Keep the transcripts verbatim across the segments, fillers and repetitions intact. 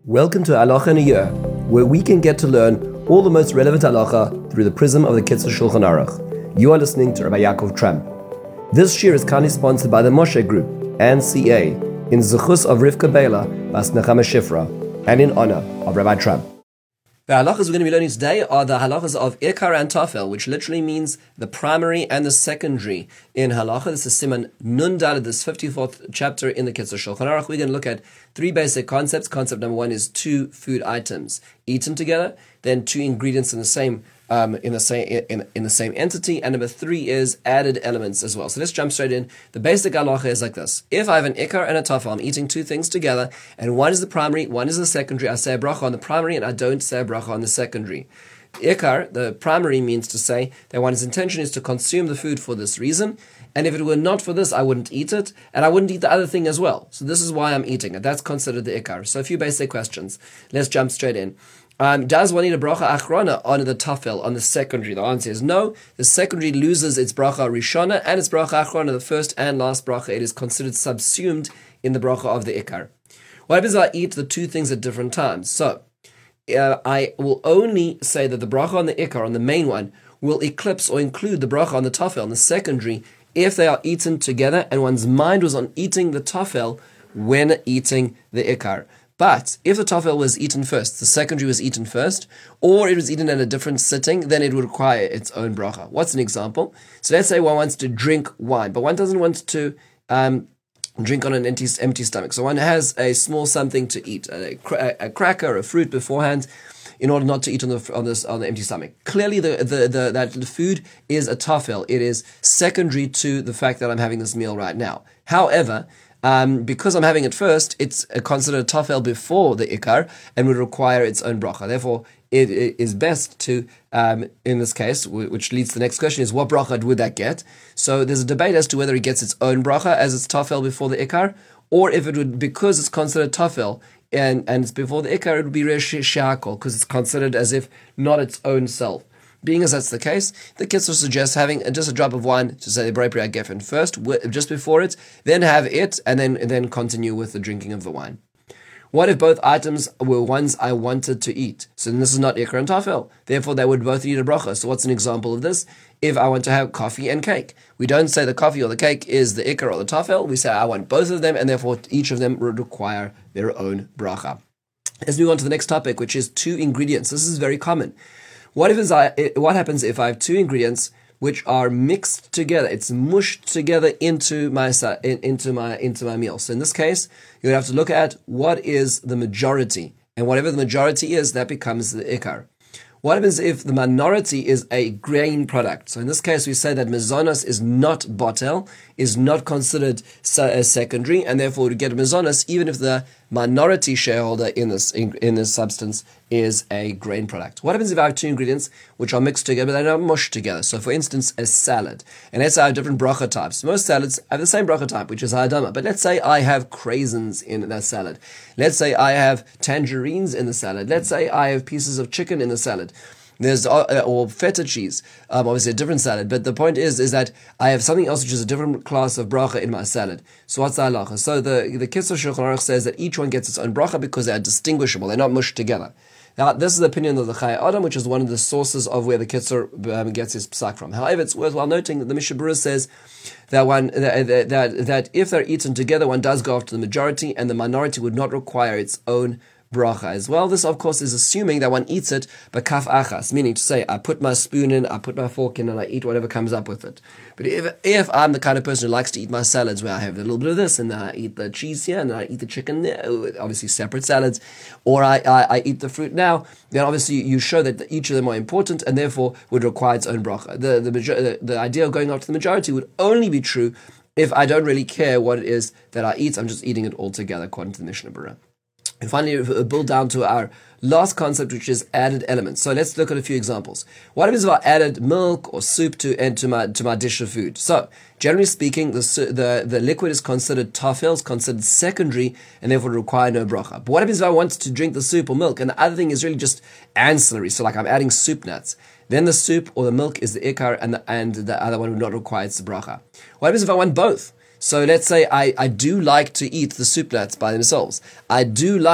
Welcome to Halacha in a Year, where we can get to learn all the most relevant halacha through the prism of the Kitzur Shulchan Aruch. You are listening to Rabbi Yaakov Tramp. This year is kindly sponsored by the Moshe Group and C A in Zechus of Rivka Bela Bas Nechama Shifra and in honor of Rabbi Tramp. The halachas we're going to be learning today are the halachas of Ikar and Tafel, which literally means the primary and the secondary in halacha. This is Siman Nun Daled, this fifty-fourth chapter in the Kitzur Shulchan Aruch. We're going to look at three basic concepts. Concept number one is two food items eaten together, then two ingredients in the same um, in the same in, in the same entity, and number three is added elements as well. So let's jump straight in. The basic halacha is like this: if I have an ikar and a tafel, I'm eating two things together, and one is the primary, one is the secondary. I say a bracha on the primary, and I don't say a bracha on the secondary. Ikar, the primary, means to say that one's intention is to consume the food for this reason, and if it were not for this, I wouldn't eat it, and I wouldn't eat the other thing as well. So this is why I'm eating it. That's considered the ikar. So a few basic questions. Let's jump straight in. Um, does one eat a bracha achrona on the tafel, on the secondary? The answer is no. The secondary loses its bracha rishona and its bracha achrona, the first and last bracha. It is considered subsumed in the bracha of the ikar. What happens if I eat the two things at different times? So, uh, I will only say that the bracha on the ikar, on the main one, will eclipse or include the bracha on the tafel, on the secondary, if they are eaten together and one's mind was on eating the tafel when eating the ikar. But if the tafel was eaten first, the secondary was eaten first, or it was eaten at a different sitting, then it would require its own bracha. What's an example? So let's say one wants to drink wine, but one doesn't want to um, drink on an empty, empty stomach. So one has a small something to eat, a, a, a cracker, a fruit beforehand, in order not to eat on the on this on the empty stomach. Clearly, the, the, the that the food is a tafel. It is secondary to the fact that I'm having this meal right now. However, Um, because I'm having it first, it's considered a tafel before the ikar and would require its own bracha. Therefore, it, it is best to, um, in this case, which leads to the next question, is what bracha would that get? So there's a debate as to whether it gets its own bracha as its tafel before the ikar, or if it would, because it's considered tafel and, and it's before the ikar, it would be resh shakol, because it's considered as if not its own self. Being as that's the case, the Kitzur suggests having just a drop of wine to say the Brei Pri Geffen first, just before it, then have it, and then and then continue with the drinking of the wine. What if both items were ones I wanted to eat? So then this is not ikar and tafel. Therefore, they would both eat a bracha. So what's an example of this? If I want to have coffee and cake, we don't say the coffee or the cake is the ikar or the tafel. We say I want both of them, and therefore each of them would require their own bracha. Let's move on to the next topic, which is two ingredients. This is very common. What if I, what happens if I have two ingredients which are mixed together? It's mushed together into my into my into my meal. So in this case, you would have to look at what is the majority, and whatever the majority is, that becomes the ikar. What happens if the minority is a grain product? So in this case, we say that mezonos is not botel, is not considered as secondary, and therefore would get mezonos even if the minority shareholder in this in, in this substance is a grain product. What happens if I have two ingredients which are mixed together but they're not mushed together? So for instance, a salad. And let's say I have different bracha types. Most salads have the same bracha type, which is ha'adama. But let's say I have craisins in that salad. Let's say I have tangerines in the salad. Let's say I have pieces of chicken in the salad. There's uh, or feta cheese, um, obviously a different salad. But the point is, is that I have something else which is a different class of bracha in my salad. So what's the halacha? So the the Kitzur Shulchan Aruch says that each one gets its own bracha because they are distinguishable. They're not mushed together. Now, this is the opinion of the Chayei Adam, which is one of the sources of where the Kitzur um, gets his psak from. However, it's worthwhile noting that the Mishnah Berurah says that one that, that that if they're eaten together, one does go after the majority, and the minority would not require its own bracha as well. This, of course, is assuming that one eats it b'kaf achas, meaning to say, I put my spoon in, I put my fork in, and I eat whatever comes up with it. But if if I'm the kind of person who likes to eat my salads, where I have a little bit of this, and then I eat the cheese here, and then I eat the chicken there, obviously separate salads, or I, I, I eat the fruit now, then obviously you show that each of them are important, and therefore would require its own bracha. The, the, the, the idea of going after the majority would only be true if I don't really care what it is that I eat, I'm just eating it all together, according to the Mishnah Berurah. And finally, we'll build down to our last concept, which is added elements. So let's look at a few examples. What happens if I added milk or soup to and to my to my dish of food? So generally speaking, the the, the liquid is considered tafel, is considered secondary, and therefore require no bracha. But what happens if I want to drink the soup or milk, and the other thing is really just ancillary? So like I'm adding soup nuts. Then the soup or the milk is the ikar, and the, and the other one would not require its bracha. What happens if I want both? So let's say I, I do like to eat the soup nuts by themselves. I do like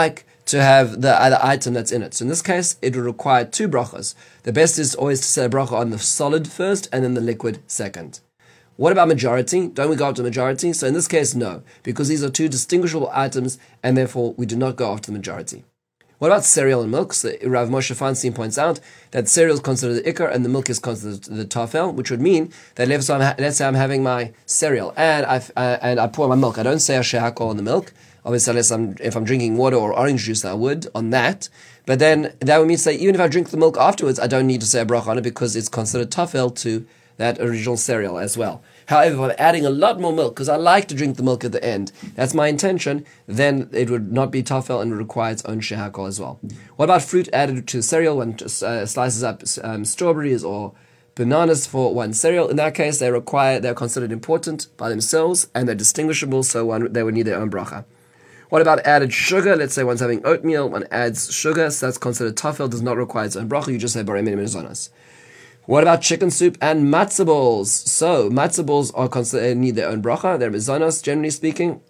to have the other item that's in it. So in this case, it would require two brachas. The best is always to say a bracha on the solid first and then the liquid second. What about majority? Don't we go after majority? So in this case, no, because these are two distinguishable items, and therefore we do not go after the majority. What about cereal and milk? So Rav Moshe Feinstein points out that cereal is considered the ikar and the milk is considered the tafel, which would mean that let's say I'm, ha- let's say I'm having my cereal and I uh, and I pour my milk. I don't say a shehakol on the milk. Obviously, unless I'm if I'm drinking water or orange juice, I would on that. But then that would mean to say even if I drink the milk afterwards, I don't need to say a bracha on it because it's considered tafel to that original cereal as well. However, if I'm adding a lot more milk, because I like to drink the milk at the end, that's my intention, then it would not be tafel and would require its own shehakol as well. What about fruit added to cereal? One uh, slices up um, strawberries or bananas for one cereal. In that case, they require, they're considered important by themselves, and they're distinguishable, so one, they would need their own bracha. What about added sugar? Let's say one's having oatmeal, one adds sugar, so that's considered tafel, does not require its own bracha, you just say borei min mezonos. What about chicken soup and matzah balls? So matzah balls are considered need their own bracha. They're mezonos, generally speaking,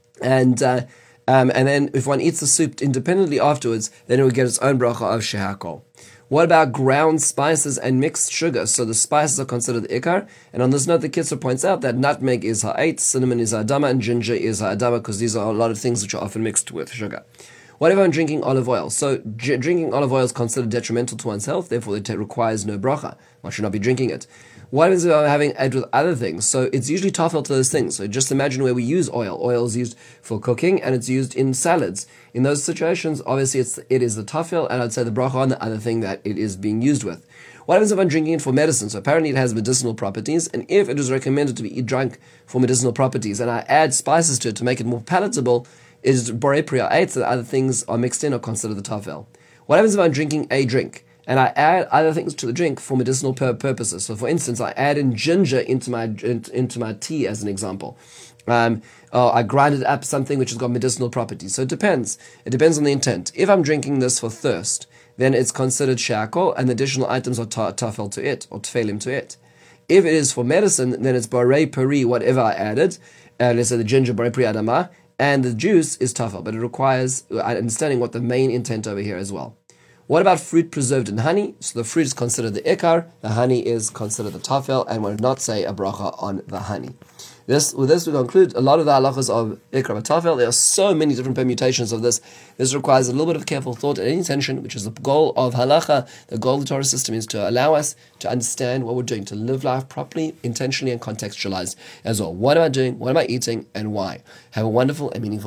and uh, um, and then if one eats the soup independently afterwards, then it would get its own bracha of shehakol. What about ground spices and mixed sugar? So the spices are considered the ikar, and on this note, the Kitzur points out that nutmeg is ha'ait, cinnamon is ha'adama, and ginger is ha'adama, because these are a lot of things which are often mixed with sugar. What if I'm drinking olive oil? So j- drinking olive oil is considered detrimental to one's health, therefore it t- requires no bracha. One should not be drinking it. What if I'm having it with other things? So it's usually tafel to those things. So just imagine where we use oil. Oil is used for cooking and it's used in salads. In those situations, obviously it's, it is the tafel, and I'd say the bracha on the other thing that it is being used with. What happens if I'm drinking it for medicine? So apparently it has medicinal properties, and if it is recommended to be drunk for medicinal properties, and I add spices to it to make it more palatable, is borei pri ha'etz, that other things are mixed in or considered the tafel. What happens if I'm drinking a drink and I add other things to the drink for medicinal pur- purposes? So, for instance, I add in ginger into my into my tea, as an example. Um, or I grinded up something which has got medicinal properties. So it depends. It depends on the intent. If I'm drinking this for thirst, then it's considered shehakol, and the additional items are ta- tafel to it or tefillim to it. If it is for medicine, then it's borei peri, whatever I added. Uh, let's say the ginger borei pri adama. And the juice is tafel, but it requires understanding what the main intent over here as well. What about fruit preserved in honey? So the fruit is considered the ikar, the honey is considered the tafel, and one would not say a bracha on the honey. This, with this we conclude a lot of the halachas of ikar and tafel. There are so many different permutations of this. This requires a little bit of careful thought and intention, which is the goal of halacha. The goal of the Torah system is to allow us to understand what we're doing, to live life properly, intentionally, and contextualized as well. What am I doing? What am I eating? And why? Have a wonderful and meaningful